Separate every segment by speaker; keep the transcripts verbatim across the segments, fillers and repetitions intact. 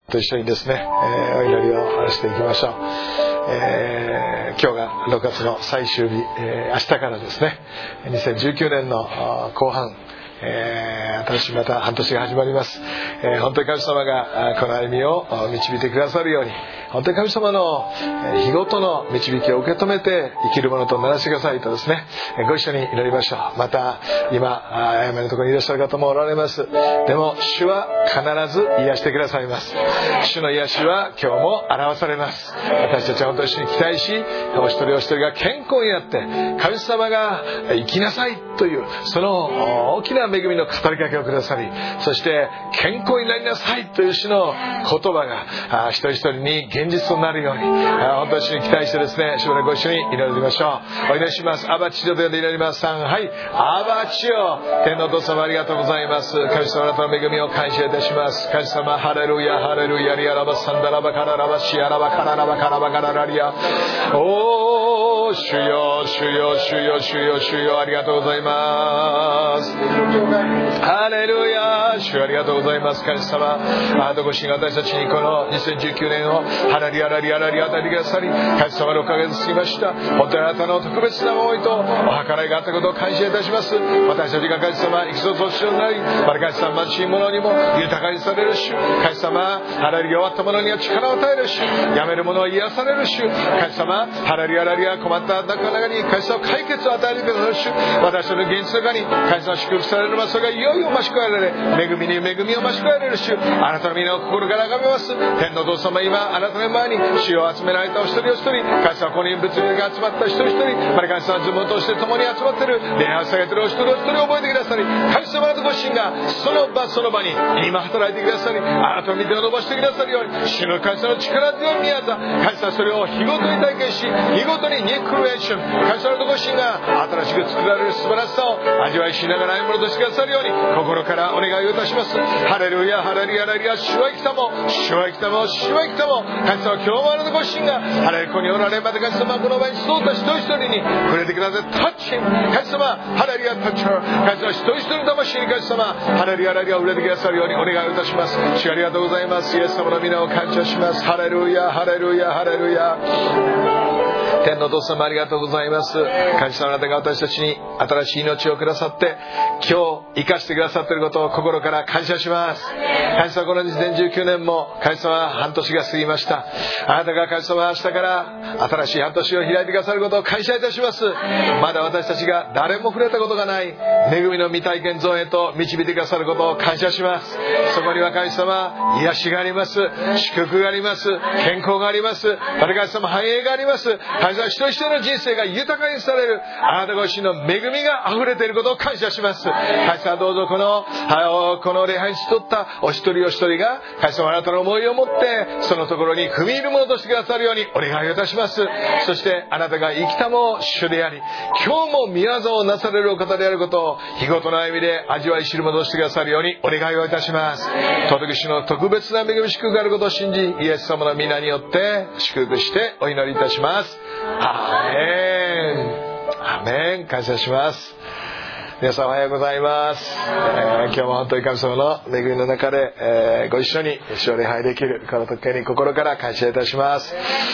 Speaker 1: と一緒にですね、えー、お祈りをしていきましょう。えー、今日がろくがつの最終日、えー、明日からですねにせんじゅうきゅうねんの後半、えー、新しいまた半年が始まります。えー、本当に神様がこの歩みを導いてくださるように、本当に神様の日ごとの導きを受け止めて生きるものとならしてくださいとですね、ご一緒に祈りましょう。また今誤りのところにいらっしゃる方もおられます。でも主は必ず癒してくださいます。主の癒しは今日も表されます。私たちは本当に主に期待し、お一人お一人が健康になって神様が生きなさいというその大きな恵みの語りかけをくださり、そして健康になりなさいという主の言葉が一人一人に現実となるように、本当に主に期待してですね、主のご一緒に祈りましょう。お祈りします。アバ父よと呼んで祈ります。さん、はい、アバ父よ、天のお父様ありがとうございます。神様あなたの恵みを感謝いたします。神様ハレルヤハレルヤリアラバサンダラバカララバシアラバカララバカラバカララリア、おー主よ主よ主よ主よ主よ、ありがとうございます。ハレルヤ、主ありがとうございます。神様あなたご神が私たちにこのにせんじゅうきゅうねんをハラリアラリアラリアタリくださり、神様ろっかげつ過ぎました。本当にあなたの特別な思いとお計らいがあったことを感謝いたします。私たちが神様生きそとしようになり、また神様貧しい者にも豊かにされる主、神様ハラリが終わった者には力を与える主、やめる者は癒される主、神様ハラリアラリア困った中の中に神様解決を与えてくださる主、私たちの現実の中に神様祝福される場所がいよいよ増し加えられ、恵みに恵みを増し加えられる主、あなたの皆を心から崇めます。天のお父様、今あなたの前に主を集められたお一人お一人、神様ここに物理が集まった一人一人、また神様ズムとして共に集まっている礼拝を下げているお一人お一人を覚えてくださり、神様あなたご自身がその場その場に今働いてくださり、あなたの御手を伸ばしてくださるように、主の神様の力強い宮座、神様それを日ごとに体験し、日ごとにニュークリエーション、神様あなたご自身が新しく作られる素晴らしさを味わいしながら歩むものとしてくださるように心からお願いをいたします。ハレルヤハレルヤハレルヤ、主は生きたも主は生きたも主は生きたも、神様今日もあなたご自身がハレルコにおられ、また神様この場にそうた一人一人に触れてください。タッチ神様ハレルヤタッチャー、神様一人一人の魂に神様ハレルヤハレルヤを触れてくださるようにお願いをいたします。主ありがとうございます。イエス様の皆を感謝します。ハレルヤハレルヤハレルヤ。天のお父様ありがとうございます。神様あなたが私たちに新しい命をくださって今日生かしてくださっていることを心から感謝します。神様このにせんじゅうきゅうねんも神様半年が過ぎました。あなたが神様明日から新しい半年を開いてくださることを感謝いたします。まだ私たちが誰も触れたことがない恵みの未体験ゾーンへと導いてくださることを感謝します。そこには神様癒しがあります、祝福があります、健康があります、また神様繁栄があります。神様一人一人の人生が豊かにされるあなたご自身の恵みが溢れていることを感謝します。神様どうぞこのこの礼拝にしとったお一人お一人が神様あなたの思いを持ってそのところに踏み入るものとしてくださるようにお願いをいたします。そしてあなたが生きたも主であり、今日も御業をなされるお方であることを日ごとの歩みで味わい知るものとしてくださるようにお願いをいたします。尊き主の特別な恵み祝福があることを信じ、イエス様の皆によって祝福してお祈りいたします。アーメンアーメン。感謝します。皆さんおはようございます。えー、今日も本当に神様の恵みの中で、えー、ご一緒に主を礼拝できるこの特権に心から感謝いたします。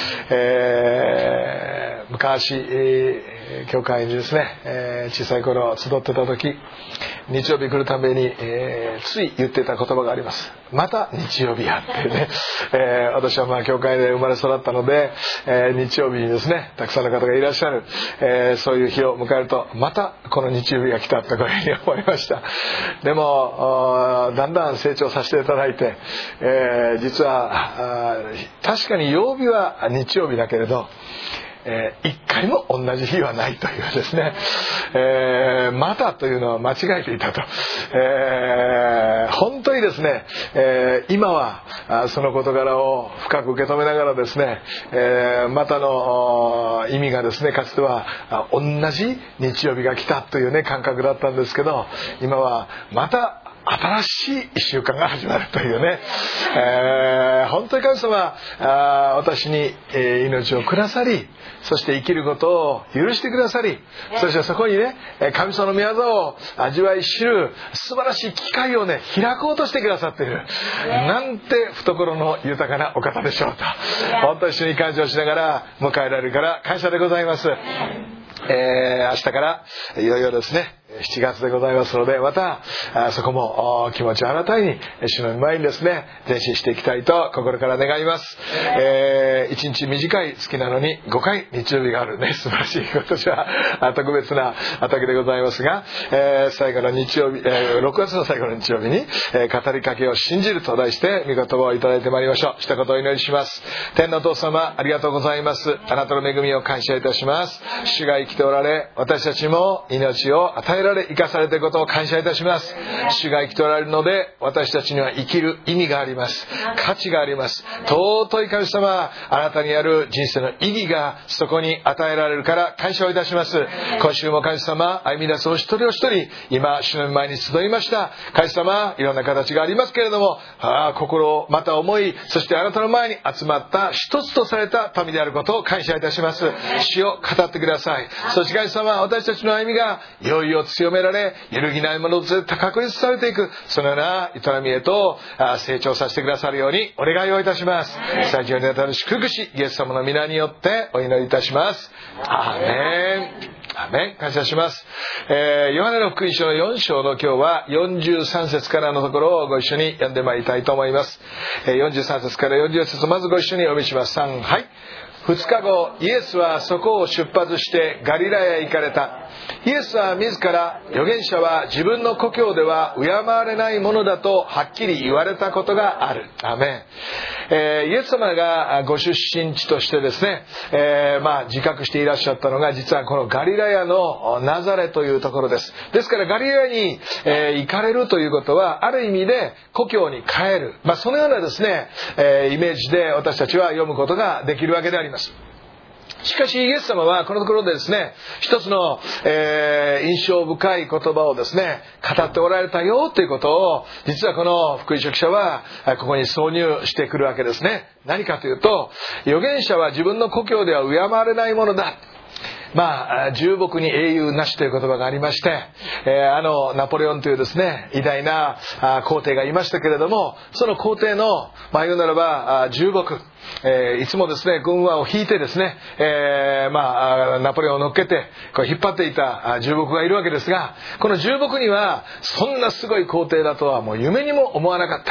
Speaker 1: えー、昔、えー教会にですね、えー、小さい頃集ってた時、日曜日来るために、えー、つい言ってた言葉があります。また日曜日やってね、えー、私はまあ教会で生まれ育ったので、えー、日曜日にですねたくさんの方がいらっしゃる、えー、そういう日を迎えるとまたこの日曜日が来たとこういうふうに思いました。でもだんだん成長させていただいて、えー、実は確かに曜日は日曜日だけれどえー、一回も同じ日はないというですね、えー、またというのは間違えていたと、えー、本当にですね、えー、今はその事柄を深く受け止めながらですね、えー、またの意味がですねかつては同じ日曜日が来たというね感覚だったんですけど、今はまた新しい一週間が始まるというね、えー、 本当に神様あ私に、えー、命をくださり、そして生きることを許してくださり、そしてそこにね神様の御業を味わい知る素晴らしい機会をね開こうとしてくださっている、なんて懐の豊かなお方でしょうと、本当に主に感謝をしながら迎えられるから感謝でございます。えー、明日からいよいよですねしちがつでございますので、またそこも気持ちを新たに主の前にですね前進していきたいと心から願います。えー、いちにち短い月なのにごかい日曜日があるね、素晴らしい、今年は特別な時でございますが、えー、最後の日曜日、えー、ろくがつの最後の日曜日に、えー、語りかけを信じると題して御言葉をいただいてまいりましょう。一言お祈りします。天のお父様、ありがとうございます。あなたの恵みを感謝いたします。主が生きておられ、私たちも命を与えられ生かされていることを感謝いたします。主が生きておられるので、私たちには生きる意味があります。価値があります。尊い神様、あなたにある人生の意義がそこに与えられるから感謝をいたします。今週も神様、歩み出すお一人お一人、今主の前に集いました。神様、いろんな形がありますけれども、あ心をまた思い、そしてあなたの前に集まった一つとされた民であることを感謝いたします。主を語ってください。そして神様、私たちの歩みがいよいよ強められ、揺るぎないものと確立されていく、そのような営みへと成長させてくださるようにお願いをいたします。最上にあたる祝福し、イエス様の皆によってお祈りいたします。アーメン。アーメン。感謝します。えー、ヨハネの福音書のよん章の今日はよんじゅうさん節からのところをご一緒に読んでまいりたいと思います。えー、よんじゅうさん節からよんじゅうよん節をまずご一緒にお読みします。さん、はい。二日後、イエスはそこを出発してガリラヤへ行かれた。イエスは自ら、預言者は自分の故郷では敬われないものだとはっきり言われたことがある。アメン。えー、イエス様がご出身地としてですね、えー、まあ自覚していらっしゃったのが、実はこのガリラヤのナザレというところです。ですからガリラヤに、えー、行かれるということは、ある意味で故郷に帰る、まあ、そのようなですね、えー、イメージで私たちは読むことができるわけであります。しかしイエス様はこのところでですね、一つの、えー、印象深い言葉をですね語っておられたよということを、実はこの福音書記者はここに挿入してくるわけですね。何かというと、預言者は自分の故郷では敬われないものだ。まあ、重木に英雄なしという言葉がありまして、えー、あのナポレオンというですね偉大な皇帝がいましたけれども、その皇帝の、まあ、言うならば重木、えー、いつもですね軍馬を引いてですね、えー、まあナポレオンを乗っけてこう引っ張っていた重木がいるわけですが、この重木にはそんなすごい皇帝だとはもう夢にも思わなかった。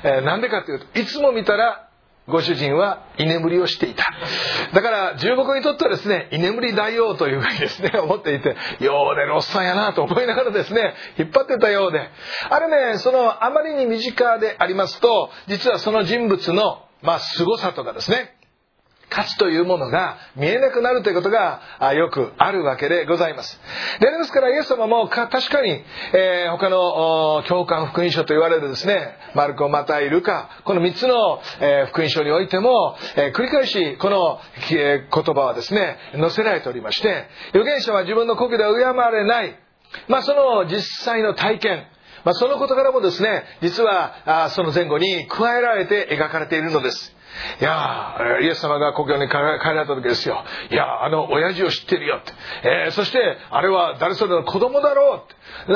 Speaker 1: えー、なんでかというと、いつも見たらご主人は居眠りをしていた。だから重木にとってはですね、居眠り大王というふうにですね思っていて、ようでるおっさんやなと思いながらですね引っ張ってたようで、あれね、そのあまりに身近でありますと、実はその人物のまあ凄さとかですね、価値というものが見えなくなるということがよくあるわけでございます。でありますから、イエス様も確かに、えー、他の教会福音書と言われるですね、マルコ、マタイ、ルカ、このみっつの、えー、福音書においても、えー、繰り返しこの、えー、言葉はですね載せられておりまして、預言者は自分の故郷では敬われない、まあ、その実際の体験、まあ、その事柄もですね、実はあその前後に加えられて描かれているのです。いやイエス様が故郷に帰られた時ですよ。いやあの親父を知ってるよって、えー、そしてあれは誰それの子供だろうって、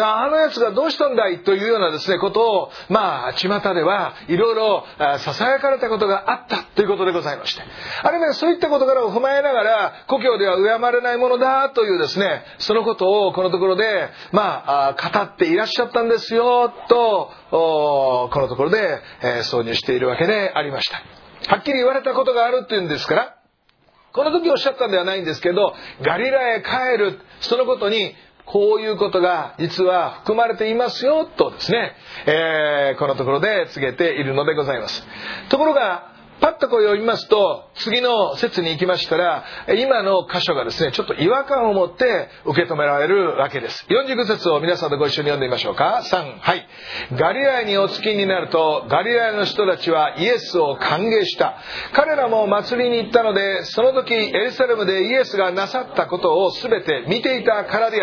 Speaker 1: あのやつがどうしたんだいというようなですねことを、まあ巷ではいろいろささやかれたことがあったということでございまして、あるいはそういった事柄を踏まえながら、故郷では敬われないものだというですね、そのことをこのところでまあ語っていらっしゃったんですよと、このところで挿入しているわけでありました。はっきり言われたことがあるっていうんですから、この時おっしゃったんではないんですけど、ガリラへ帰る、そのことにこういうことが実は含まれていますよとですね、えー、このところで告げているのでございます。ところがパッとこう読みますと、次の節に行きましたら、今の箇所がですねちょっと違和感を持って受け止められるわけです。よんじゅうご節を皆さんとご一緒に読んでみましょうか。さん、はい。ガリラヤにお着きになると、ガリラヤの人たちはイエスを歓迎した。彼らも祭りに行ったので、その時エルサレムでイエスがなさったことを全て見ていたからである。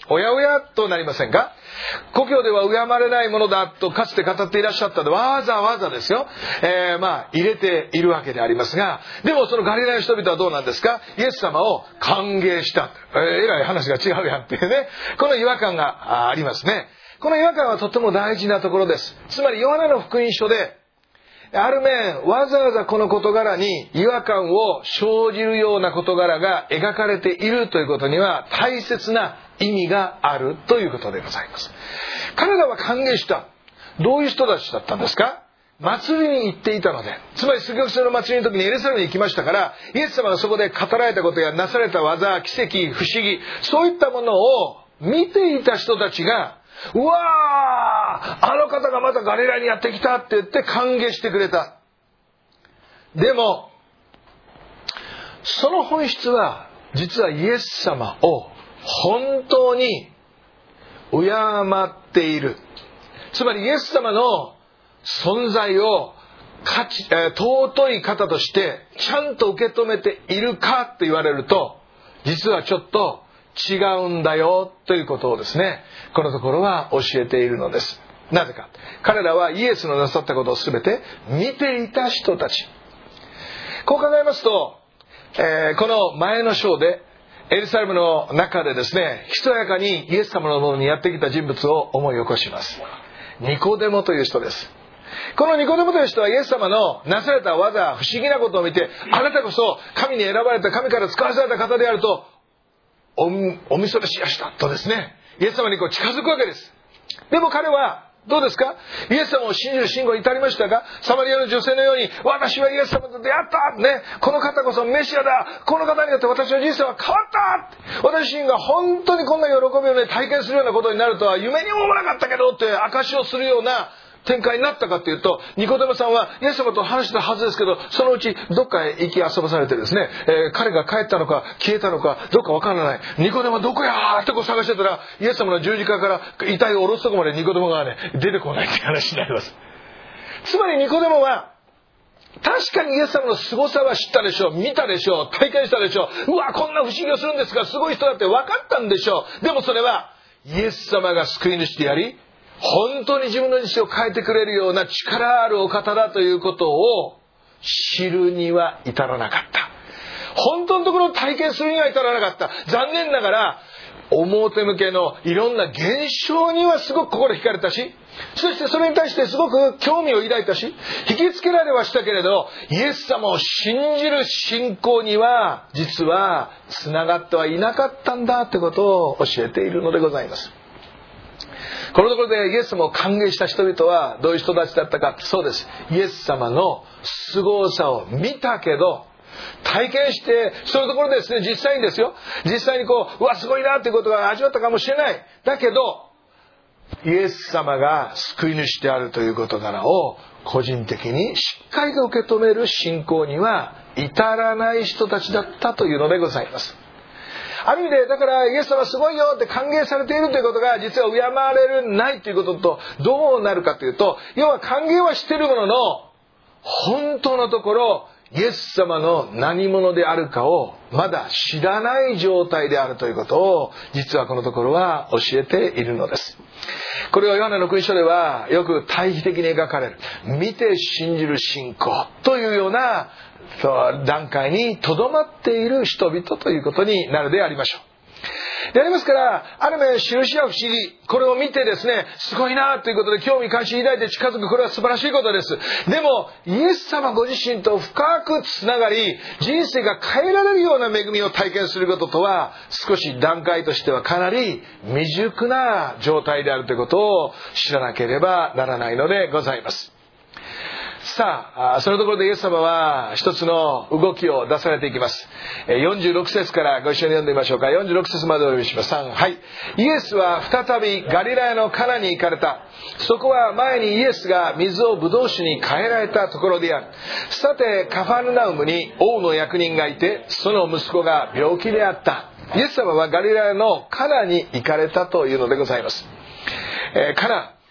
Speaker 1: おやおやとなりませんか？故郷では敬まれないものだとかつて語っていらっしゃったので、わざわざですよ、えー、まあ入れているわけでありますが、でもそのガリラヤの人々はどうなんですか？イエス様を歓迎した。えー、えらい話が違うやんっていうね、この違和感がありますね。この違和感はとても大事なところです。つまりヨハネの福音書である面、わざわざこの事柄に違和感を生じるような事柄が描かれているということには大切な意味があるということでございます。彼らは歓迎した。どういう人たちだったんですか？祭りに行っていたので、つまり杉越の祭りの時にエルサレムに行きましたから、イエス様がそこで語られたことやなされた技、奇跡、不思議、そういったものを見ていた人たちが、うわー、あの方がまたガリラヤにやってきたって言って歓迎してくれた。でもその本質は実はイエス様を本当に敬っている、つまりイエス様の存在を価値、えー、尊い方としてちゃんと受け止めているかって言われると、実はちょっと違うんだよということをですね、このところは教えているのです。なぜか、彼らはイエスのなさったことを全て見ていた人たち。こう考えますと、えー、この前の章でエルサレムの中でですね、ひとやかにイエス様のものにやってきた人物を思い起こします。ニコデモという人です。このニコデモという人はイエス様のなされた技、不思議なことを見て、あなたこそ神に選ばれた、神から使わされた方であるとお, おみそれしやしたとですね、イエス様にこう近づくわけです。でも彼はどうですか？イエス様を信じる信仰に至りましたが、サマリアの女性のように、私はイエス様と出会った、ね、この方こそメシアだ、この方によって私の人生は変わった、私自身が本当にこんな喜びを、ね、体験するようなことになるとは夢にも思わなかったけどって証しをするような展開になったかというと、ニコデモさんはイエス様と話したはずですけど、そのうちどっかへ行き遊ばされてですね、えー、彼が帰ったのか消えたのかどっかわからない。ニコデモどこやーってこう探してたら、イエス様の十字架から遺体を下ろすとこまでニコデモがね出てこないって話になります。つまりニコデモは確かにイエス様の凄さは知ったでしょう、見たでしょう、体験したでしょう、うわこんな不思議をするんですがすごい人だって分かったんでしょう。でもそれはイエス様が救い主であり、本当に自分の人生を変えてくれるような力あるお方だということを知るには至らなかった。本当のところを体験するには至らなかった。残念ながら表向けのいろんな現象にはすごく心惹かれたし、そしてそれに対してすごく興味を抱いたし、引きつけられはしたけれど、イエス様を信じる信仰には実はつながってはいなかったんだということを教えているのでございます。このところでイエス様を歓迎した人々はどういう人たちだったか。そうです、イエス様の凄さを見たけど体験して、そういうところでですね、実際にですよ、実際にこううわすごいなということが味わったかもしれない。だけどイエス様が救い主であるという事柄を個人的にしっかりと受け止める信仰には至らない人たちだったというのでございます。ある意味でだからイエス様すごいよって歓迎されているということが実は敬われるないということとどうなるかというと、要は歓迎はしているものの本当のところイエス様の何者であるかをまだ知らない状態であるということを実はこのところは教えているのです。これはヨハネの福音書ではよく対比的に描かれる見て信じる信仰というような段階にとどまっている人々ということになるでありましょう。でありますから、ある面印や不思議、これを見てですね、すごいなということで興味関心抱いて近づく、これは素晴らしいことです。でもイエス様ご自身と深くつながり、人生が変えられるような恵みを体験することとは少し段階としてはかなり未熟な状態であるということを知らなければならないのでございます。さあ、そのところでイエス様は一つの動きを出されていきます。よんじゅうろく節からご一緒に読んでみましょうか。よんじゅうろく節までお読みします。さん、はい。イエスは再びガリラヤのカナに行かれた。そこは前にイエスが水をブドウ酒に変えられたところである。さてカファルナウムに王の役人がいて、その息子が病気であった。イエス様はガリラヤのカナに行かれたというのでございます。えー、カナ、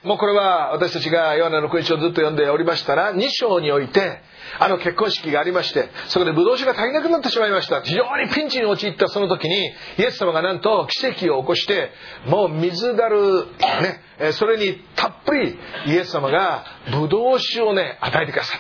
Speaker 1: もうこれは私たちがヨハネの福音書をずっと読んでおりましたら、に章においてあの結婚式がありまして、そこでブドウ酒が足りなくなってしまいました。非常にピンチに陥ったその時に、イエス様がなんと奇跡を起こして、もう水だるね、それにたっぷりイエス様がブドウ酒をね与えてくださった。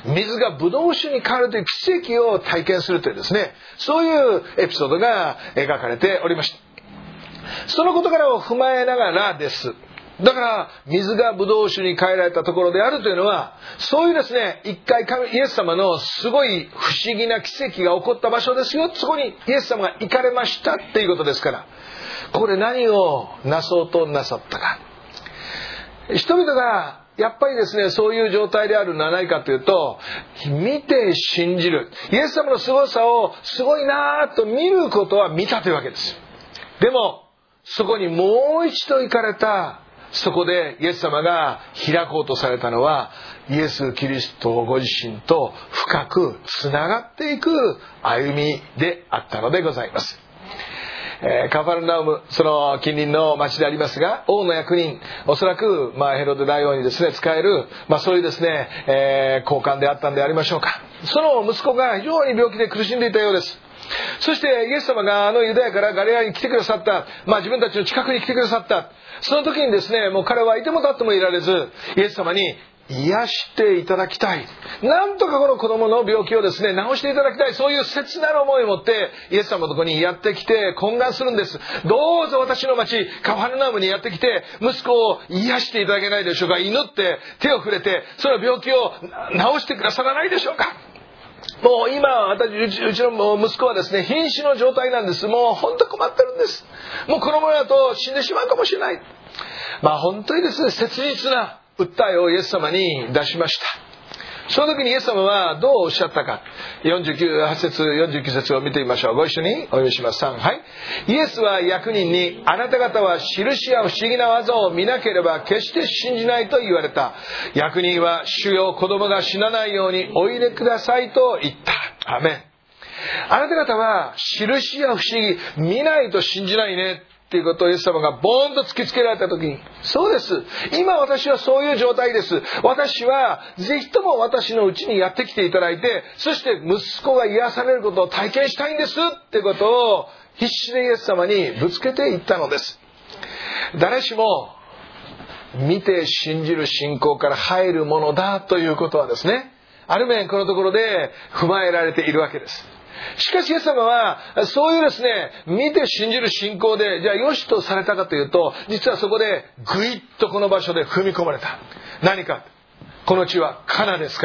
Speaker 1: 水がブドウ酒に変わるという奇跡を体験するというですね、そういうエピソードが描かれておりました。その事柄を踏まえながらです。だから水がブドウ酒に変えられたところであるというのは、そういうですね、一回イエス様のすごい不思議な奇跡が起こった場所ですよ。そこにイエス様が行かれましたっていうことですから、ここで何をなそうとなさったか。人々がやっぱりですね、そういう状態であるのはないかというと、見て信じる。イエス様の凄さをすごいなと見ることは見たというわけです。でもそこにもう一度行かれた。そこでイエス様が開こうとされたのは、イエス・キリストご自身と深くつながっていく歩みであったのでございます。えー、カファルナウム、その近隣の町でありますが、王の役人、おそらく、まあ、ヘロデ大王にですね使える、まあ、そういうですね、えー、高官であったんでありましょうか。その息子が非常に病気で苦しんでいたようです。そしてイエス様があのユダヤからガリラヤに来てくださった、まあ、自分たちの近くに来てくださった。その時にですね、もう彼はいても立ってもいられず、イエス様に癒していただきたい、なんとかこの子供の病気をですね治していただきたい、そういう切なる思いを持ってイエス様のところにやってきて懇願するんです。どうぞ私の町カファルナウムにやってきて息子を癒していただけないでしょうか。祈って手を触れてその病気を治してくださらないでしょうか。もう今私うち、うちの息子はですね瀕死の状態なんです。もう本当困ってるんです。もうこのままだと死んでしまうかもしれない。まあ本当にですね切実な訴えをイエス様に出しました。その時にイエス様はどうおっしゃったか、よんじゅうきゅう、はち節よんじゅうきゅう節を見てみましょう。ご一緒にお読みします。さん、はい。イエスは役人に、あなた方は印や不思議な技を見なければ決して信じないと言われた。役人は、主よ、子供が死なないようにお入れくださいと言った。アメン。あなた方は印や不思議見ないと信じないねっていうことをイエス様がボーンと突きつけられた時に、そうです、今私はそういう状態です。私はぜひとも私のうちにやってきていただいて、そして息子が癒されることを体験したいんですっていうことを必死でイエス様にぶつけていったのです。誰しも見て信じる信仰から入るものだということはですね、ある面このところで踏まえられているわけです。しかしイエス様はそういうですね見て信じる信仰でじゃあ良しとされたかというと、実はそこでぐいっとこの場所で踏み込まれた。何か、この地はカナですから、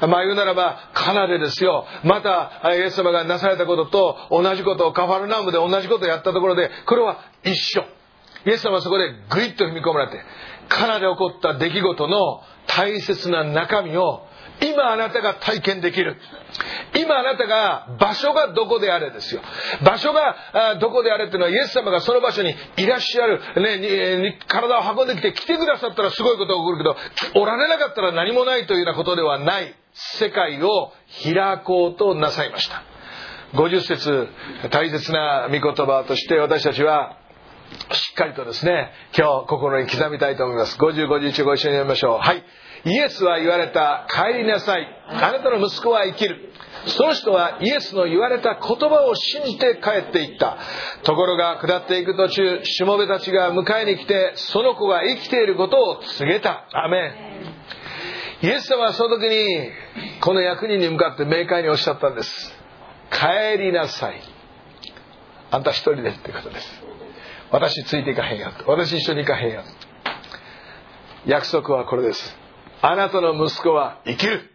Speaker 1: まあ言うならばカナでですよ。またイエス様がなされたことと同じことをカファルナウムで同じことをやったところで、これは一緒。イエス様はそこでぐいっと踏み込まれて、カナで起こった出来事の大切な中身を今あなたが体験できる。今あなたが場所がどこであれですよ。場所がどこであれっていうのは、イエス様がその場所にいらっしゃる、ね、体を運んできて来てくださったらすごいことが起こるけど、おられなかったら何もないというようなことではない世界を開こうとなさいました。ごじゅっ節、大切な御言葉として私たちはしっかりとですね今日心に刻みたいと思います。ごじゅう、ごじゅういちご一緒に読みましょう。はい。イエスは言われた。帰りなさい。あなたの息子は生きる。その人はイエスの言われた言葉を信じて帰っていった。ところが下っていく途中、しもべたちが迎えに来て、その子が生きていることを告げた。アメン。イエス様はその時にこの役人に向かって明快におっしゃったんです。帰りなさい。あんた一人でってことです。私ついていかへんよ。私一緒に行かへんよ。約束はこれです。あなたの息子は生きる。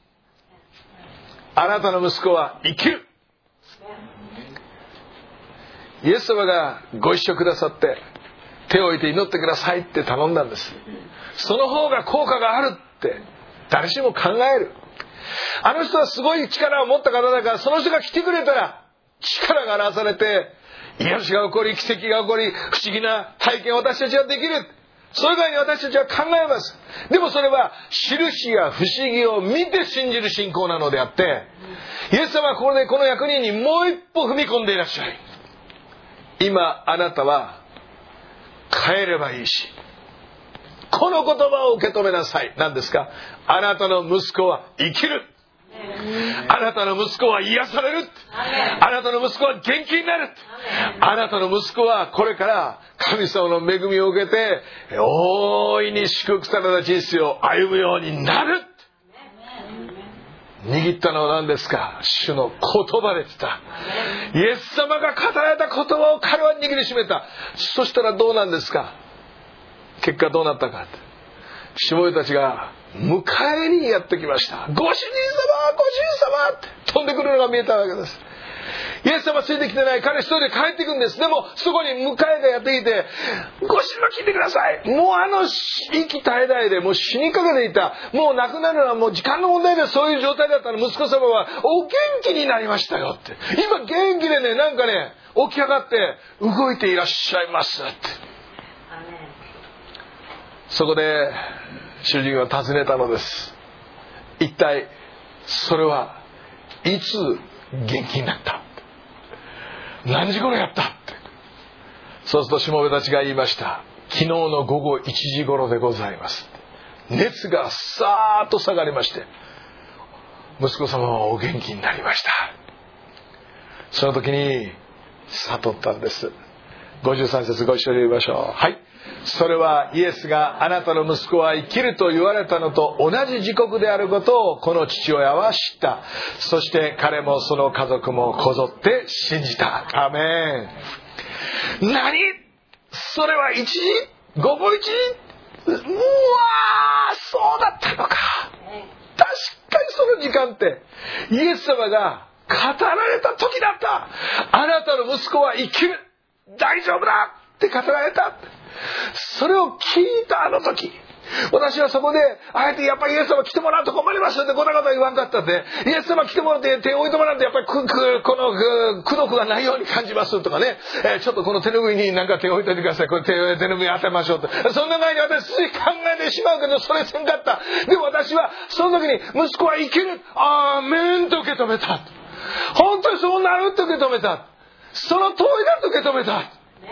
Speaker 1: あなたの息子は生きる。イエス様がご一緒くださって手を置いて祈ってくださいって頼んだんです。その方が効果があるって誰しも考える。あの人はすごい力を持った方だから、その人が来てくれたら力が表されて癒しが起こり、奇跡が起こり、不思議な体験を私たちはできる。それ以外に私たちは考えます。でもそれは印や不思議を見て信じる信仰なのであって、イエス様はここでこの役人にもう一歩踏み込んでいらっしゃる。今あなたは帰ればいいし、 この言葉を受け止めなさい。何ですか？あなたの息子は生きる。あなたの息子は癒される。あなたの息子は元気になる。あなたの息子はこれから神様の恵みを受けて大いに祝福された人生を歩むようになる。握ったのは何ですか？主の言葉でした。イエス様が語られた言葉を彼は握りしめた。そしたらどうなんですか？結果どうなったか。しもべたちが迎えにやってきました。ご主人様、ご主人様って飛んでくるのが見えたわけです。イエス様ついてきてない。彼一人で帰っていくんです。でもそこに迎えがやってきて、ご主人聞いてください。もうあの息絶え絶えでもう死にかけていた、もう亡くなるのはもう時間の問題で、そういう状態だったの息子様はお元気になりましたよって。今元気でね、なんかね起き上がって動いていらっしゃいますって。そこで主人は尋ねたのです。一体それはいつ元気になった？何時頃やったって。そうするとしもべたちが言いました。昨日の午後いちじ頃でございます。熱がさーっと下がりまして、息子様はお元気になりました。その時に悟ったんです。ごじゅうさん節ご一緒に読みましょう。はい。それはイエスがあなたの息子は生きると言われたのと同じ時刻であることをこの父親は知った。そして彼もその家族もこぞって信じた。アメン。何？それはいちじ？午後いちじ？うわー、そうだったのか。確かにその時間ってイエス様が語られた時だった。あなたの息子は生きる、大丈夫だって語られた。それを聞いたあの時、私はそこであえてやっぱりイエス様来てもらうと困りますってこんなこと言わんかったって、イエス様来てもらって手を置いてもらってやっぱりくくこの苦毒がないように感じますとかね、えー、ちょっとこの手拭いになんか手を置いておいてください、これ手手拭い当てましょうと、そんな前に私考えてしまうけどそれせんかった。でも私はその時に息子は生きる、アーメンと受け止めた。本当にそうなると受け止めた。その通りだと受け止めた。あの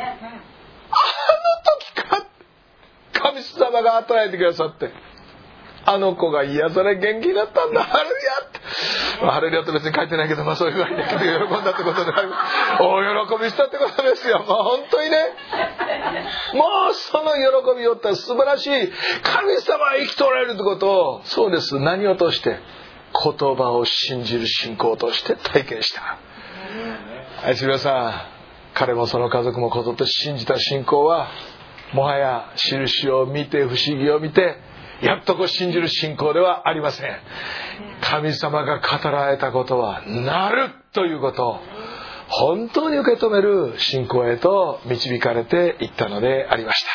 Speaker 1: 時か神様が与えてくださって、あの子が癒され元気になったんだ、ハレルヤって、まあ、ハレルヤって別に書いてないけど、まあそういうふうに喜んだってことであります。大喜びしたってことですよ。もう本当にね、もうその喜びをった素晴らしい、神様は生きとられるってことを、そうです、何を通して、言葉を信じる信仰として体験した。愛する皆さん、彼もその家族もこぞって信じた信仰はもはや印を見て不思議を見てやっとこう信じる信仰ではありません。神様が語られたことはなるということを本当に受け止める信仰へと導かれていったのでありました。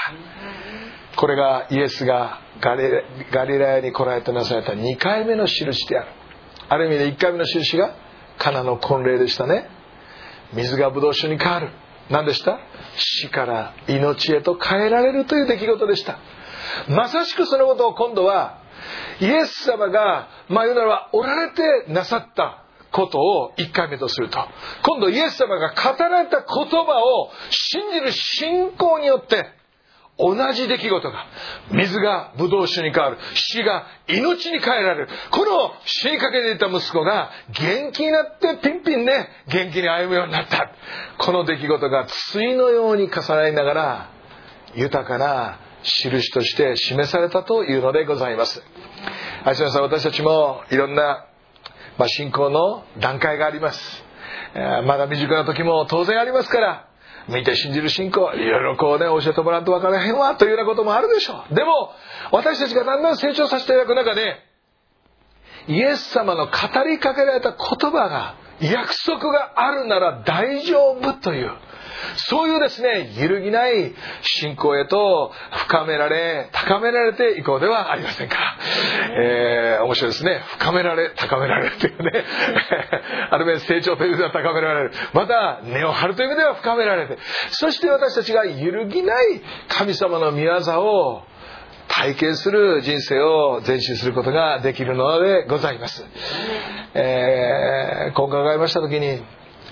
Speaker 1: これがイエスがガリ、ガリラヤに来られてなされたにかいめの印である。ある意味でいっかいめの印がカナの婚礼でしたね。水がブドウ酒に変わる。何でした？死から命へと変えられるという出来事でした。まさしくそのことを今度はイエス様が、まあ言うならばおられてなさったことをいっかいめとすると、今度イエス様が語られた言葉を信じる信仰によって同じ出来事が、水がブドウ酒に変わる、死が命に変えられる、この死にかけていた息子が元気になってピンピンね、元気に歩むようになった。この出来事が対のように重なりながら豊かな印として示されたというのでございます。愛する皆さん、私たちもいろんな、まあ、信仰の段階があります。まだ未熟な時も当然ありますから、見て信じる信仰、いろいろこうね、教えてもらうと分からへんわというようなこともあるでしょう。でも私たちがだんだん成長させていただく中で、イエス様の語りかけられた言葉が、約束があるなら大丈夫という、そういうですね、揺るぎない信仰へと深められ高められていこうではありませんか。えー、面白いですね。深められ高められるというねある面成長という意味では高められる、また根を張るという意味では深められて、そして私たちが揺るぎない神様の御業を体験する人生を前進することができるのでございます。えー、こう考えましたときに、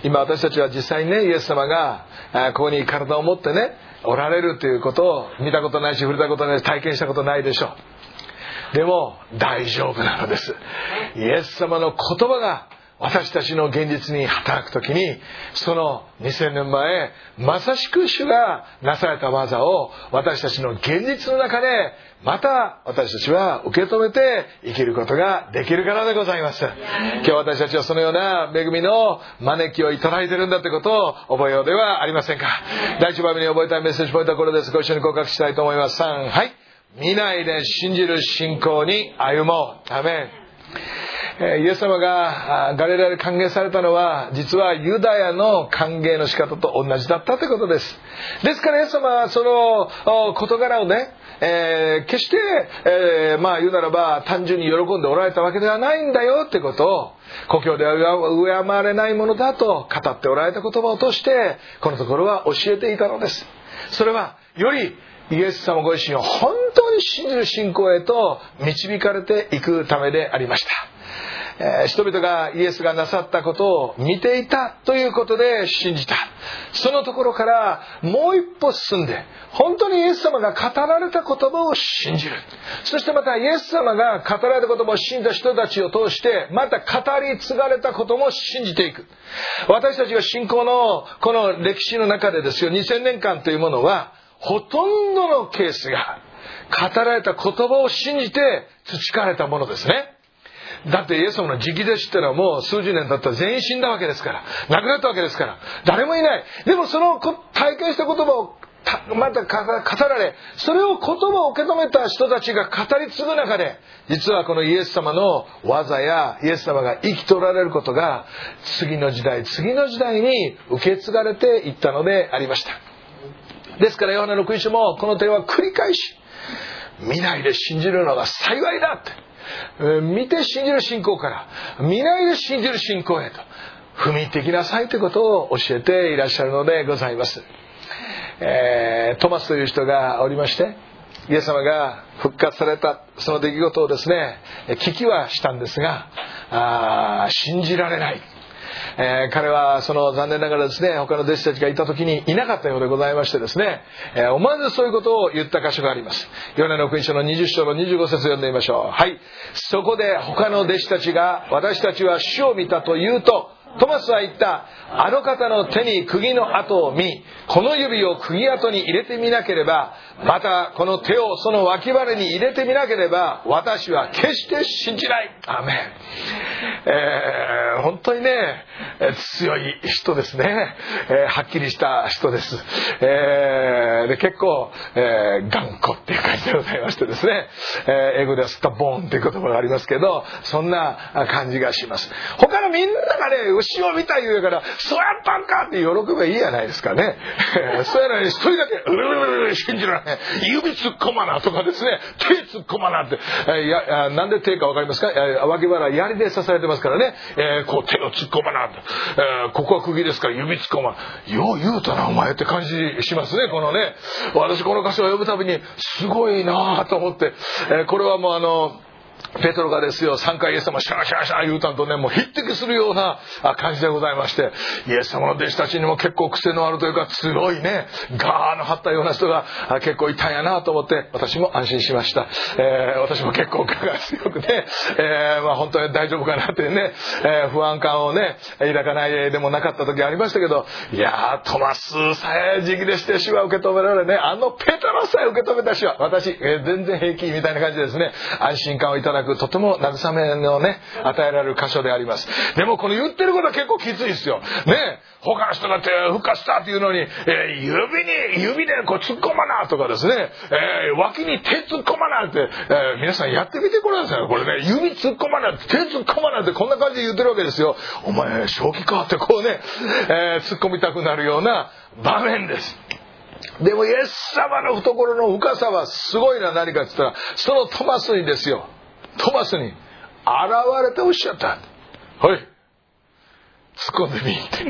Speaker 1: 今私たちは実際にね、イエス様がここに体を持ってねおられるということを見たことないし触れたことないし体験したことないでしょう。でも大丈夫なのです。イエス様の言葉が私たちの現実に働くときに、そのにせんねんまえまさしく主がなされた技を私たちの現実の中でまた私たちは受け止めて生きることができるからでございます。今日私たちはそのような恵みの招きをいただいているんだということを覚えようではありませんか。第一番目に覚えたいメッセージポイントはこれです。ご一緒に告白したいと思います。さん、はい。見ないで信じる信仰に歩もう。アメン。イエス様がガリラヤで歓迎されたのは実はユダヤの歓迎の仕方と同じだったということです。ですからイエス様はその事柄をね、えー、決して、えー、まあ言うならば単純に喜んでおられたわけではないんだよということを、故郷では敬われないものだと語っておられた言葉を通してこのところは教えていたのです。それはよりイエス様ご自身を本当に信じる信仰へと導かれていくためでありました。えー、人々がイエスがなさったことを見ていたということで信じた。そのところからもう一歩進んで本当にイエス様が語られた言葉を信じる。そしてまたイエス様が語られた言葉を信じた人たちを通してまた語り継がれたことも信じていく。私たちが信仰のこの歴史の中でですよ、にせんねんかんというものはほとんどのケースが語られた言葉を信じて培われたものですね。だってイエス様の直弟子ってのはもう数十年経ったら全員死んだわけですから、亡くなったわけですから、誰もいない。でもその体験した言葉をまた語られ、それを言葉を受け止めた人たちが語り継ぐ中で、実はこのイエス様の技やイエス様が生きておられることが次の時代次の時代に受け継がれていったのでありました。ですからヨハネの福音書もこの点は繰り返し、見ないで信じるのが幸いだって、見て信じる信仰から見ないで信じる信仰へと踏み入っていきなさいということを教えていらっしゃるのでございます。えー、トマスという人がおりまして、イエス様が復活されたその出来事をですね聞きはしたんですが、あ信じられない。えー、彼はその残念ながらですね他の弟子たちがいた時にいなかったようでございましてですね、えー、思わずそういうことを言った箇所があります。ヨハネの福音書のにじゅっ章のにじゅうご節を読んでみましょう。はい。そこで他の弟子たちが私たちは主を見たと言うと、トマスは言った。あの方の手に釘の跡を見、この指を釘跡に入れてみなければ、またこの手をその脇腹に入れてみなければ、私は決して信じない。アーメン。えー、本当にね強い人ですね、えー、はっきりした人です。えー、で結構、えー、頑固っていう感じでございましてですね、えー、英語ではスタボーンっていう言葉がありますけど、そんな感じがします。他のみんながね牛を見た言うからそうやったんかって喜べばいいじゃないですかね。そうやのに一人だけうるるる信じられない、指突っ込まなとかですね、手突っ込まなって、えー、やなんで手か分かりますか。えー、脇腹槍で刺されてますからね、えー、こう手を突っ込まなと、えー、ここは釘ですから指突っ込まな、よう言うたなお前って感じしますね。このね、私この箇所を読むたびにすごいなと思って、えー、これはもうあのペトロがですよさんかいイエス様シャーシャーシャー言うたんとね、もう匹敵するような感じでございまして、イエス様の弟子たちにも結構癖のあるというか強いねガーの張ったような人が結構いたんやなと思って、私も安心しました。えー、私も結構我が強くね、えー、まあ本当に大丈夫かなっていうね、えー、不安感をね抱かないでもなかった時ありましたけど、いやートマスさえ直でして主は受け止められね、あのペトロさえ受け止めた主は私、えー、全然平気みたいな感じですね、安心感をいただくとても慰めのね与えられる箇所であります。でもこの言ってることは結構きついですよね。他の人だって復活したっていうのに、えー、指に指でこう突っ込まなとかですね、えー、脇に手突っ込まなって、えー、皆さんやってみてください。これね指突っ込まな手突っ込まなってこんな感じで言ってるわけですよ。お前正気かってこうね、えー、突っ込みたくなるような場面です。でもイエス様の懐の深さはすごいな。何かって言ったらそのトマスにですよ、トマスに現れておっしゃった。はい、 突っ込んでみって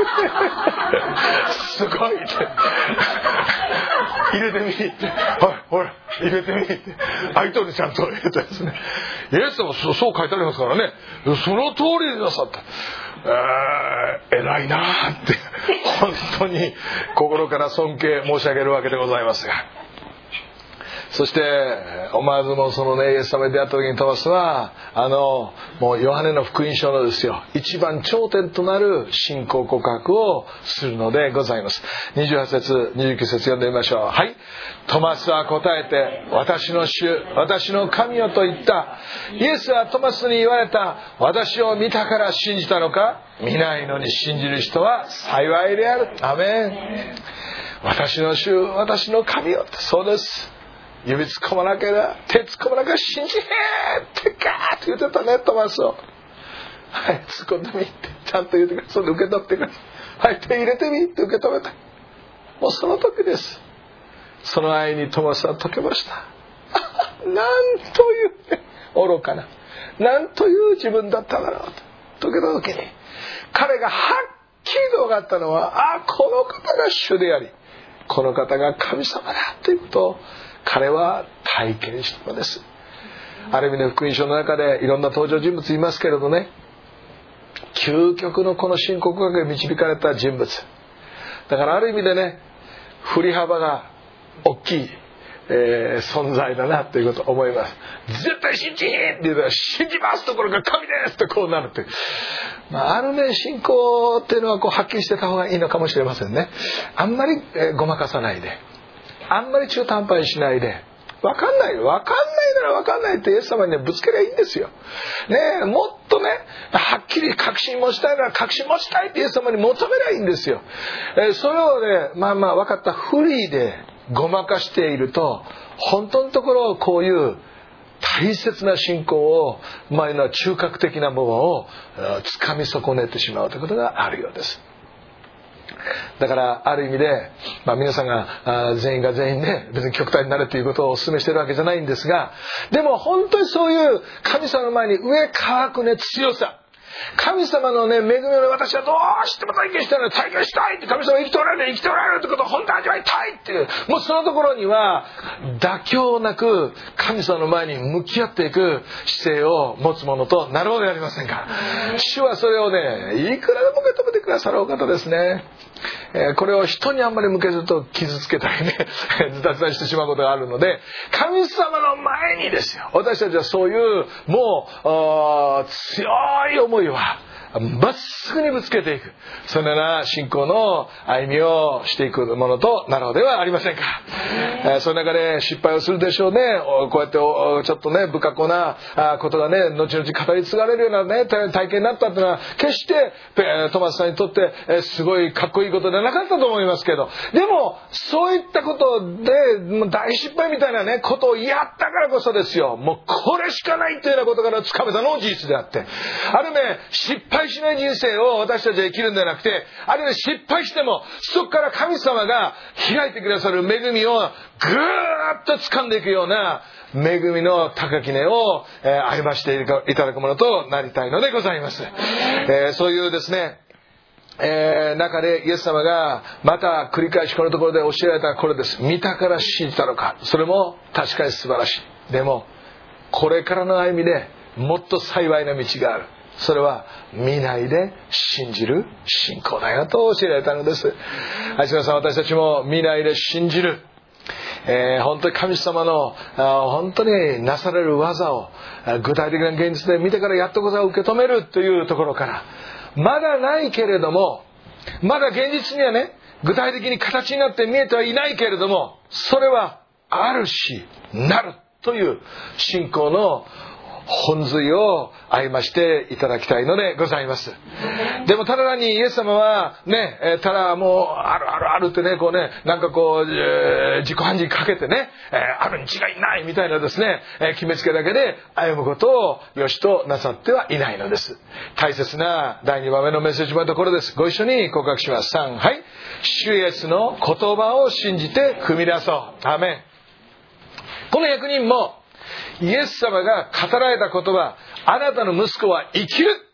Speaker 1: すごいって入れてみって、はいほら入れてみって相手にちゃんと入れたですね。イエス様はそう書いてありますからね、その通りになさった。えー、偉いなって本当に心から尊敬申し上げるわけでございますが、そして思わずもそのねイエス様に出会った時にトマスはあのもうヨハネの福音書のですよ一番頂点となる信仰告白をするのでございます。にじゅうはち節にじゅうきゅう節読んでみましょう。はい。トマスは答えて、私の主、私の神よと言った。イエスはトマスに言われた。私を見たから信じたのか。見ないのに信じる人は幸いである。アメン。私の主、私の神よって、そうです。指突っ込まなきゃ手突っ込まなきゃ信じへーってガーって言ってたねトマスを。はい、突っ込んでみってちゃんと言ってください。受け取ってください。はい、手入れてみって受け止めた。もうその時です。その愛にトマスは解けました。なんという、ね、愚かな、なんという自分だっただろうと解けた時に彼がはっきりと分かったのは、あ、この方が主でありこの方が神様だということを彼は体験したのです。ある意味で福音書の中でいろんな登場人物いますけれどね、究極のこの信仰告白に導かれた人物だから、ある意味でね振り幅が大きい、えー、存在だなということを思います。絶対信じって言うたら信じますところが神ですとこうなるという、まあ、ある面信仰っていうのはこうはっきりしてた方がいいのかもしれませんね。あんまり、えー、ごまかさないで、あんまり中途半端にしないで、分かんない分かんないなら分かんないってイエス様にねぶつけりゃいいんですよ。ねえ、もっとねはっきり確信持ちたいなら確信持ちたいってイエス様に求めりゃいいんですよ。えー、それをねまあまあ分かったフリーでごまかしていると、本当のところこういう大切な信仰を、まあいうのは中核的なものをつかみ損ねてしまうということがあるようです。だからある意味で、まあ、皆さんが全員が全員ね別に極端になるということをお勧めしているわけじゃないんですが、でも本当にそういう神様の前に上乾くね強さ、神様のね恵みを私はどうしても体験したいの体験したいって、神様生きておられる生きておられるってことを本当に味わいたいっていう、もうそのところには妥協なく神様の前に向き合っていく姿勢を持つものとなろうではありませんか。主はそれをねいくらでも受け止めてくださるお方ですね。えー、これを人にあんまり向けると傷つけたりねズタズタしてしまうことがあるので、神様の前にですよ、私たちはそういうもう強い思いはまっすぐにぶつけていく、そのような信仰の歩みをしていくものとなろうではありませんか。えー、その中で失敗をするでしょうね。こうやってちょっとね不格好なことがね後々語り継がれるようなね体験になったというのは決してトマスさんにとってすごいかっこいいことではなかったと思いますけど、でもそういったことで大失敗みたいなねことをやったからこそですよ、もうこれしかないというようなことからつかめたのも事実であって、ある面失敗失敗しない人生を私たちは生きるんじゃなくて、あるいは失敗してもそこから神様が開いてくださる恵みをぐーっと掴んでいくような恵みの高き根を、えー、歩ましていただくものとなりたいのでございます。えー、そういうですねえー、中でイエス様がまた繰り返しこのところで教えられたこれです。見たから信じたのか、それも確かに素晴らしい。でもこれからの歩みでもっと幸いな道がある。それは見ないで信じる信仰だよと教えられたのです。愛する皆さん、私たちも見ないで信じる、えー、本当に神様の本当になされる技を具体的な現実で見てからやっとこそ受け止めるというところから、まだないけれども、まだ現実にはね具体的に形になって見えてはいないけれども、それはあるしなるという信仰の本髄を歩ましていただきたいのでございます。でもただにイエス様はね、ただもうあるあるあるってね、こうね、なんかこう、えー、自己暗示かけてね、あるに違いないみたいなですね、決めつけだけで歩むことを良しとなさってはいないのです。大切なだいにばんめのメッセージのところです。ご一緒に告白します。さん、はい。主イエスの言葉を信じて踏み出そう。アーメン。この役人もイエス様が語られた言葉、あなたの息子は生きる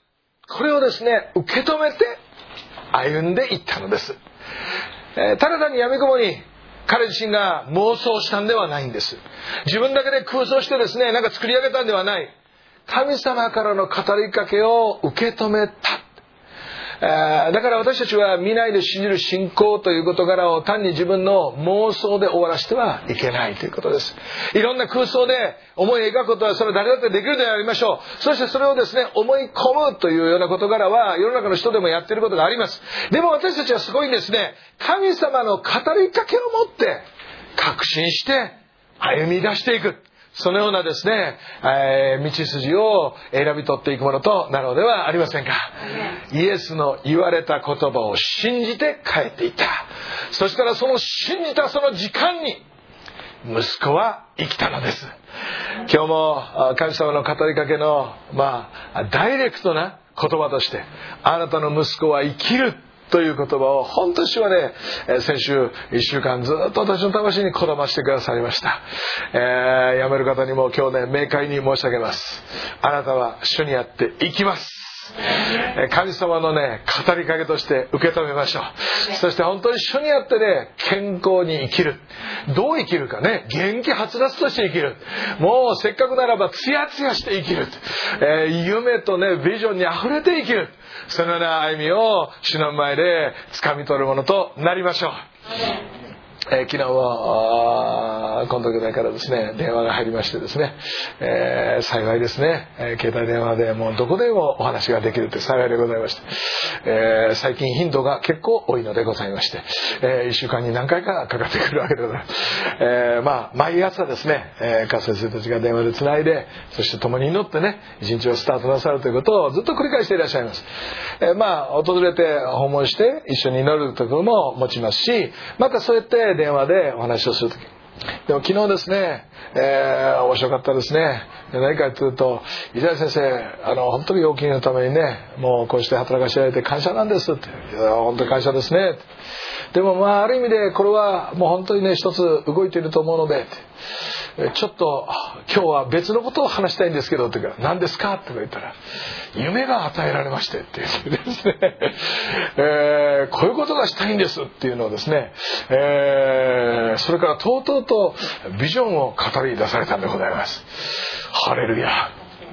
Speaker 1: これをですね受け止めて歩んでいったのです。えー、ただ単にやみくもに彼自身が妄想したんではないんです。自分だけで空想してですねなんか作り上げたんではない。神様からの語りかけを受け止めた。だから私たちは見ないで信じる信仰という事柄を単に自分の妄想で終わらせてはいけないということです。いろんな空想で思い描くことはそれは誰だってできるでありましょう。そしてそれをですね思い込むというような事柄は世の中の人でもやっていることがあります。でも私たちはすごいんですね。神様の語りかけを持って確信して歩み出していく。そのようなですね、えー、道筋を選び取っていくものとなるのではありませんか。イエスの言われた言葉を信じて帰っていった。そしたらその信じたその時間に息子は生きたのです。今日も神様の語りかけのまあダイレクトな言葉として、あなたの息子は生きるという言葉を本当に主はね、先週いっしゅうかんずっと私の魂にこだましてくださいました。えー、辞める方にも今日ね明快に申し上げます。あなたは主にあって生きます。神様のね語りかけとして受け止めましょう。そして本当に主にあってね健康に生きる。どう生きるかね、元気はつらつとして生きる。もうせっかくならばツヤツヤして生きる、えー、夢とねビジョンにあふれて生きる。そのような歩みを主の前で掴み取るものとなりましょう。えー、昨日は今度ぐらいからですね電話が入りましてですね、えー、幸いですね、えー、携帯電話でもうどこでもお話ができるという幸いでございまして、えー、最近頻度が結構多いのでございまして、えー、いっしゅうかんに何回かかかってくるわけでございます。えー、まあ毎朝ですね、えー、加瀬先生たちが電話でつないで、そして共に祈ってね一日をスタートなさるということをずっと繰り返していらっしゃいます。えー、まあ訪れて訪問して一緒に祈るところも持ちますし、またそうやって電話でお話をするとき、でも昨日ですね、えー、面白かったですね。何かというと、伊沢先生あの本当にお気のためにねもうこうして働かせていただいて感謝なんですって。いや本当に感謝ですね。でもまあある意味でこれはもう本当にね一つ動いていると思うので、ちょっと今日は別のことを話したいんですけどって言うから何ですかって言ったら、夢が与えられましてって言ってですね、えー、こういうことがしたいんですっていうのをですね、えー、それからとうとうとビジョンを語り出されたんでございます。ハレルヤ。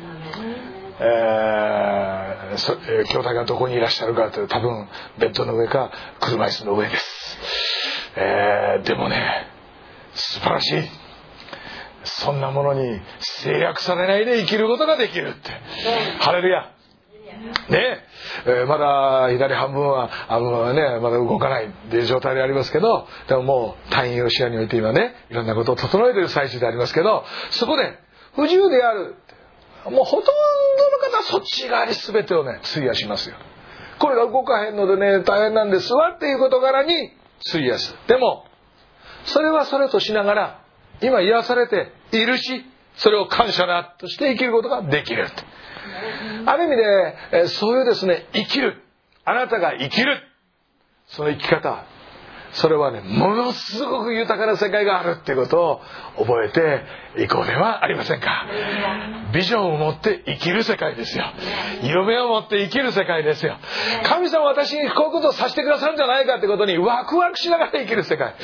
Speaker 1: えーそえー、兄弟がどこにいらっしゃるかというと、多分ベッドの上か車椅子の上です。えー、でもね素晴らしい。そんなものに制約されないで生きることができるって、ハレルヤね。えー、まだ左半分はあの、ね、まだ動かないという状態でありますけど、でももう退院を視野において今ねいろんなことを整えている最中でありますけど、そこで不自由である、もうほとんどの方はそっち側に全てをね費やしますよ。これが動かへんのでね大変なんですわっていう事柄に費やす。でもそれはそれとしながら今癒されているし、それを感謝だとして生きることができる。ある意味でそういうですね生きる、あなたが生きるその生き方、それはねものすごく豊かな世界があるっていうことを覚えていこうではありませんか。ビジョンを持って生きる世界ですよ。夢を持って生きる世界ですよ。神様は私にこういうことをさせてくださるんじゃないかってことにワクワクしながら生きる世界、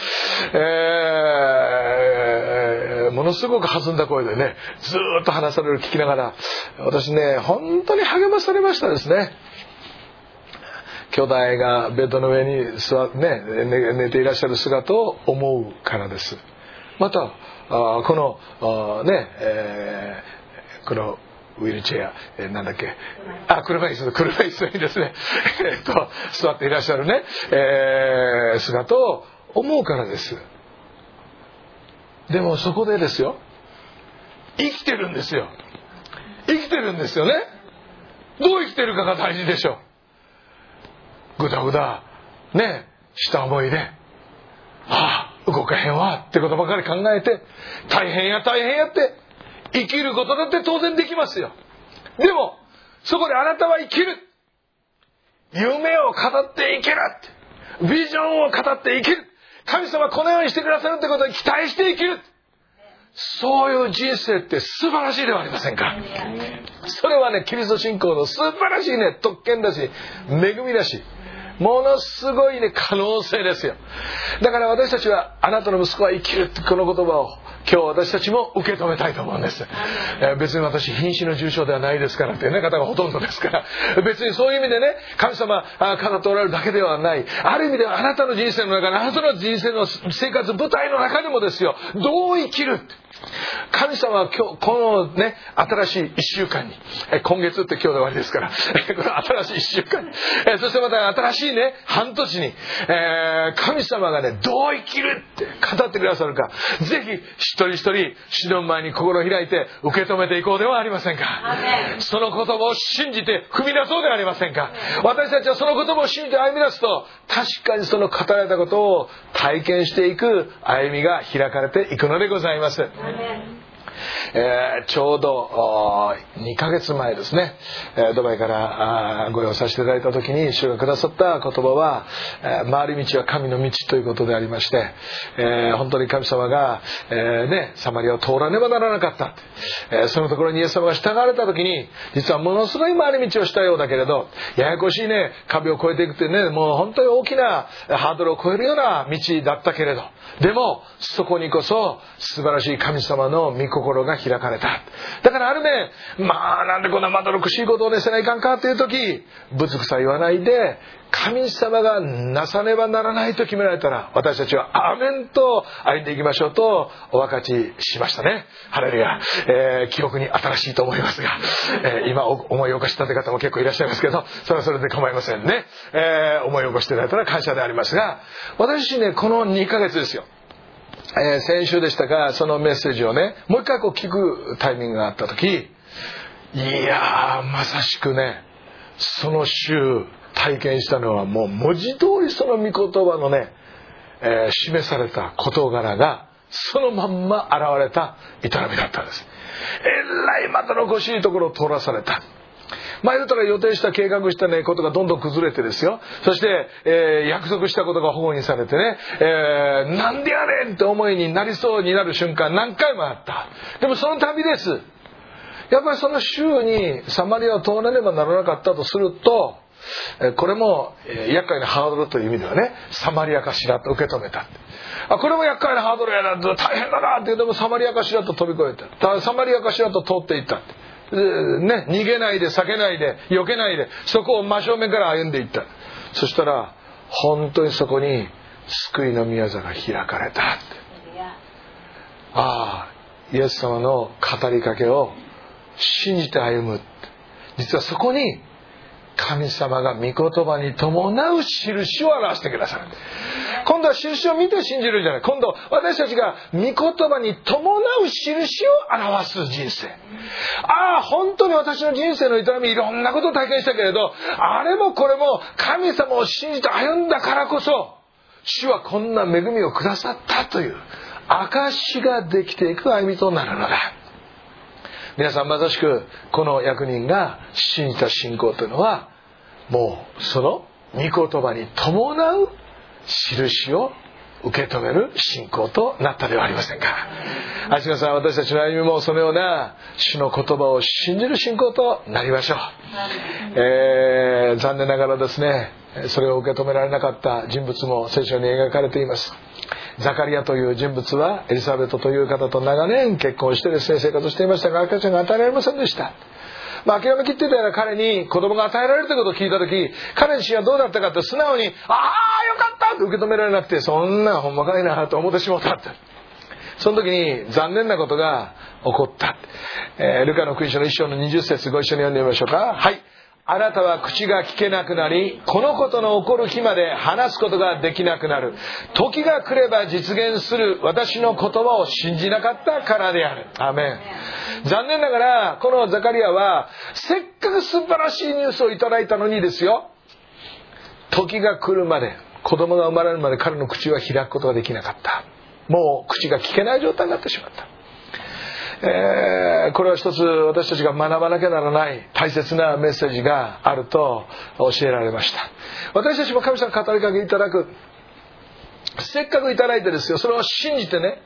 Speaker 1: えー、ものすごく弾んだ声でねずっと話される聞きながら、私ね本当に励まされましたですね。兄弟がベッドの上に座って、ね、寝, 寝ていらっしゃる姿を思うからです。またあこのあ、ねえー、このウィルチェア、えー、なんだっけあ車椅子車椅子にですねえっと座っていらっしゃるね、えー、姿を思うからです。でもそこでですよ、生きてるんですよ。生きてるんですよね。どう生きてるかが大事でしょう。ぐだぐだねした思いで、ああ動かへんわってことばかり考えて、大変や大変やって生きることだって当然できますよ。でもそこであなたは生きる、夢を語って生きる、ビジョンを語って生きる、神様このようにしてくださるってことに期待して生きる、 そういう人生って素晴らしいではありませんか。それはね、キリスト信仰の素晴らしいね、特権だし、恵みだし、ものすごいね、可能性ですよ。だから私たちは、あなたの息子は生きるってこの言葉を今日私たちも受け止めたいと思うんです。えー、別に私瀕死の重症ではないですからっていう、ね、方がほとんどですから、別にそういう意味でね、神様語っておられるだけではない。ある意味ではあなたの人生の中で、あなたの人生の生活舞台の中でもですよ、どう生きるって。神様は今日このね、新しい一週間に、え今月って今日で終わりですから、この新しい一週間に、えそしてまた新しいね、半年に、えー、神様がね、どう生きるって語ってくださるか、ぜひ一人一人主の前に心を開いて受け止めていこうではありませんか。その言葉を信じて踏み出そうではありませんか。私たちはその言葉を信じて歩み出すと、確かにその語られたことを体験していく歩みが開かれていくのでございます。えー、ちょうどにかげつまえですね、ドバイからご用意させていただいた時に主がくださった言葉は、回り道は神の道ということでありまして、えー、本当に神様が、えーね、サマリアを通らねばならなかった、えー、そのところにイエス様が従われた時に、実はものすごい回り道をしたようだけれど、ややこしいね、壁を越えていくってね、もう本当に大きなハードルを越えるような道だったけれど、でもそこにこそ素晴らしい神様の御心が開かれた。だからある面、まあなんでこんなまどろくしいことをねせないかんかっていう時、ぶつくさ言わないで、神様がなさねばならないと決められたら、私たちはアーメンと歩んでいきましょうとお分かちしましたね。ハレルヤ。えー、記憶に新しいと思いますが、えー、今思い起こしたという方も結構いらっしゃいますけど、それはそれで構いませんね。えー、思い起こしていただいたら感謝でありますが、私ね、このにかげつですよ、えー、先週でしたが、そのメッセージをねもう一回こう聞くタイミングがあった時、いやーまさしくね、その週体験したのはもう文字通りその御言葉のね、えー、示された事柄がそのまんま現れた営みだったんです。えらいまどろこしいところを通らされた。前だから予定した計画したねことがどんどん崩れてですよ、そして、えー、約束したことが保護にされてね、えー、なんでやねんって思いになりそうになる瞬間何回もあった。でもその度です、やっぱりその週にサマリアを通らねばならなかったとすると、これも厄介なハードルという意味ではね、サマリアかしらと受け止めた。あ、これも厄介なハードルやな、大変だなっていうのもサマリアかしらと飛び越えた。サマリアかしらと通っていった。ね、逃げないで避けないで避けないで、そこを真正面から歩んでいった。そしたら本当にそこに救いの宮座が開かれたって。ああ、イエス様の語りかけを信じて歩む。実はそこに神様が御言葉に伴う印を表してくださる。今度は印を見て信じるんじゃない。今度私たちが御言葉に伴う印を表す人生。ああ、本当に私の人生の営みいろんなことを体験したけれど、あれもこれも神様を信じて歩んだからこそ、主はこんな恵みをくださったという証ができていく歩みとなるのだ。皆さんまさしくこの役人が信じた信仰というのは、もうその御言葉に伴う印を受け止める信仰となったではありませんか。あちらさん、私たちの歩みもそのような主の言葉を信じる信仰となりましょう。えー、残念ながらですね、それを受け止められなかった人物も聖書に描かれています。ザカリアという人物はエリザベトという方と長年結婚してですね生活していましたが、赤ちゃんが与えられませんでした。まあ、諦めきっていたような彼に子供が与えられるということを聞いたとき、彼自身はどうだったかって素直にああよかったって受け止められなくて、そんなほんまかいなと思ってしまったって。その時に残念なことが起こった。えー、ルカの福音書の一章のにじゅっ節ご一緒に読んでみましょうか。はい。あなたは口が聞けなくなり、このことの起こる日まで話すことができなくなる。時が来れば実現する私の言葉を信じなかったからである。アーメン。残念ながらこのザカリアはせっかく素晴らしいニュースをいただいたのにですよ、時が来るまで、子供が生まれるまで彼の口は開くことができなかった。もう口が聞けない状態になってしまった。えー、これは一つ私たちが学ばなきゃならない大切なメッセージがあると教えられました。私たちも神様に語りかけいただく。せっかくいただいてですよ、それを信じてね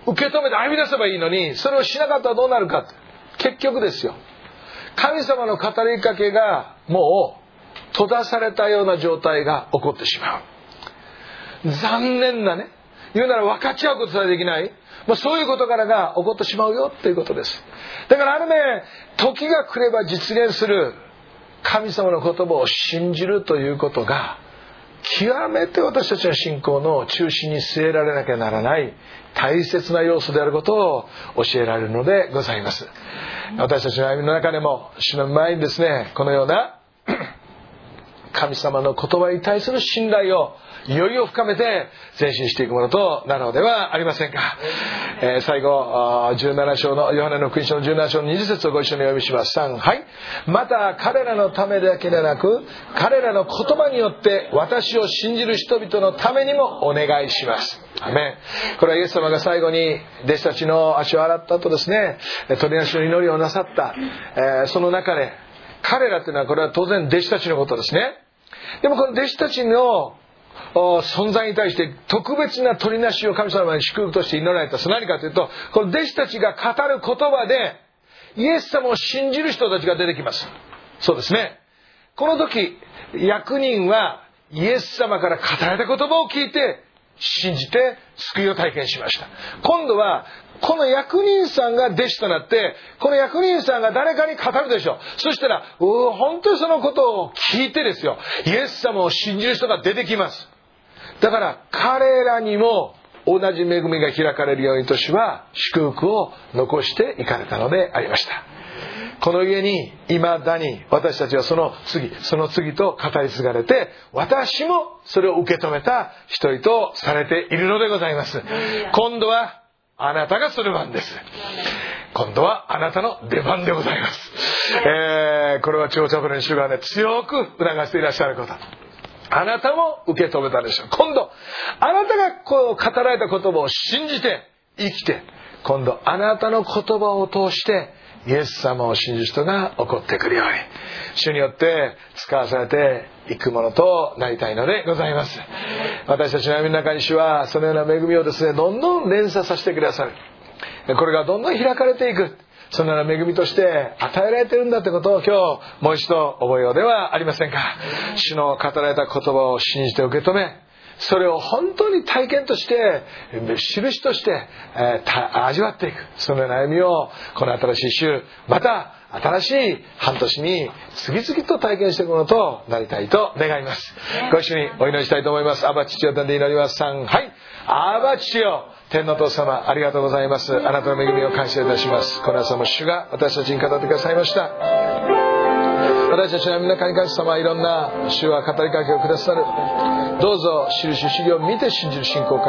Speaker 1: 受け止めて歩み出せばいいのに、それをしなかったらどうなるか。結局ですよ、神様の語りかけがもう閉ざされたような状態が起こってしまう。残念なね、言うなら分かち合うことさえできない、まあ、そういう事柄が起こってしまうよっていうことです。だからあるね、時が来れば実現する神様の言葉を信じるということが極めて私たちの信仰の中心に据えられなきゃならない大切な要素であることを教えられるのでございます。私たちの歩みの中でも主の前にですね、このような神様の言葉に対する信頼をよりを深めて前進していくものとなるのではありませんか。えー、最後じゅうなな章のヨハネの福音書のじゅうなな章のにじゅっ節をご一緒にお読みします。さん、はい。また彼らのためだけでなく、彼らの言葉によって私を信じる人々のためにもお願いします。アメン。これはイエス様が最後に弟子たちの足を洗った後ですね、取りなしの祈りをなさった、えー、その中で彼らというのはこれは当然弟子たちのことですね。でもこの弟子たちの存在に対して特別な取りなしを神様に祝福として祈られた。それ何かというと、この弟子たちが語る言葉でイエス様を信じる人たちが出てきます。そうですね。この時役人はイエス様から語られた言葉を聞いて信じて救いを体験しました。今度はこの役人さんが弟子となって、この役人さんが誰かに語るでしょう。そしたら本当にそのことを聞いてですよ、イエス様を信じる人が出てきます。だから彼らにも同じ恵みが開かれるようにと主は祝福を残していかれたのでありました。この家に未だに私たちはその次その次と語り継がれて、私もそれを受け止めた一人とされているのでございます。今度はあなたがその番です。今度はあなたの出番でございます。えー、これは長チャペルに主がね強く促していらっしゃること、あなたも受け止めたでしょう。今度あなたがこう語られた言葉を信じて生きて、今度あなたの言葉を通してイエス様を信じる人が起こってくるように、主によって使わされていくものとなりたいのでございます。私たちの歩みの中に主はそのような恵みをですね、どんどん連鎖させてくださる。これがどんどん開かれていく、そのような恵みとして与えられているんだということを今日もう一度覚えようではありませんか。主の語られた言葉を信じて受け止め、それを本当に体験として印として、えー、味わっていく、そのような歩みをこの新しい週、また新しい半年に次々と体験していくものとなりたいと願います。ご一緒にお祈りしたいと思います。アバ父よ天で祈ります。さん、はい。アバ父よ天のお父様、ありがとうございます。あなたの恵みを感謝いたします。この朝も主が私たちに語ってくださいました。私たちの皆神様、いろんな主は語りかけをくださる。どうぞ印主義を見て信じる信仰から、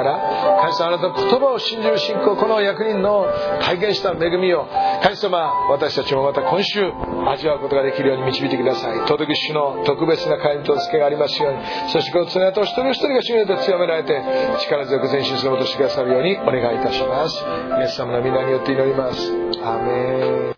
Speaker 1: 神様あなたの言葉を信じる信仰、この役人の体現した恵みを神様、私たちもまた今週味わうことができるように導いてください。尊き主の特別な会にとつけがありますように、そしてこの爪痕を一人一人が主によって強められて力強く前進することをしてくださるようにお願いいたします。イエス様の皆によって祈ります。アーメン。